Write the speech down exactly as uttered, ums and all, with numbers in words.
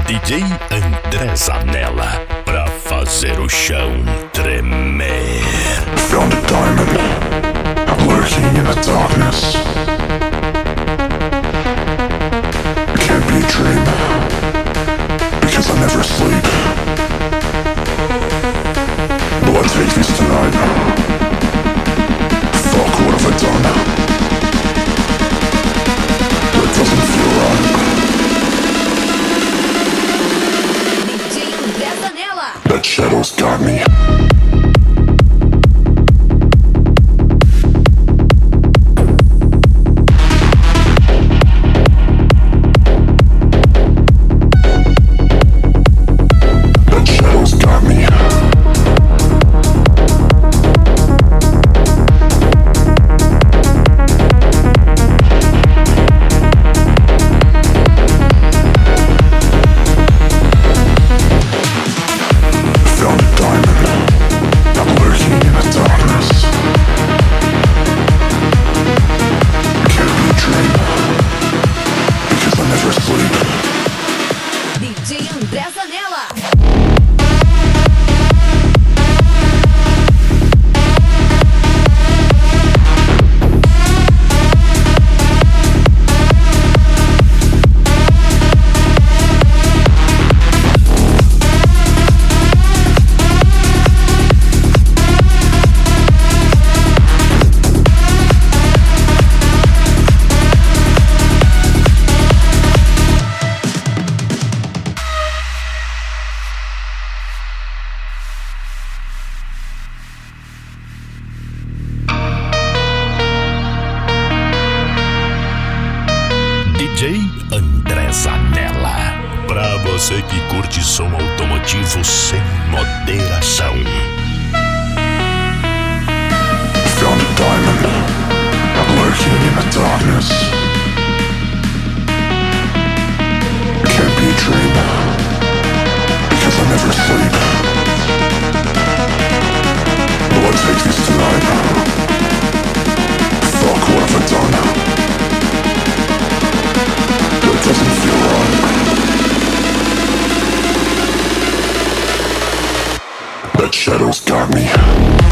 D J André Zanella, pra fazer o chão tremer. Found a diamond, I'm lurking in the darkness. It can't be a dream, because I never sleep. Blood takes me tonight. Fuck, what have I done? That doesn't feel right. D J André Zanella. That shadow's got me. D J André Zanella, pra você que curte som automotivo sem moderação. Found a diamond, I'm lurking in the darkness. It can't be a dream, because I never sleep. Blood takes me tonight. Fuck, what have I done? That doesn't feel right. That shadow's got me.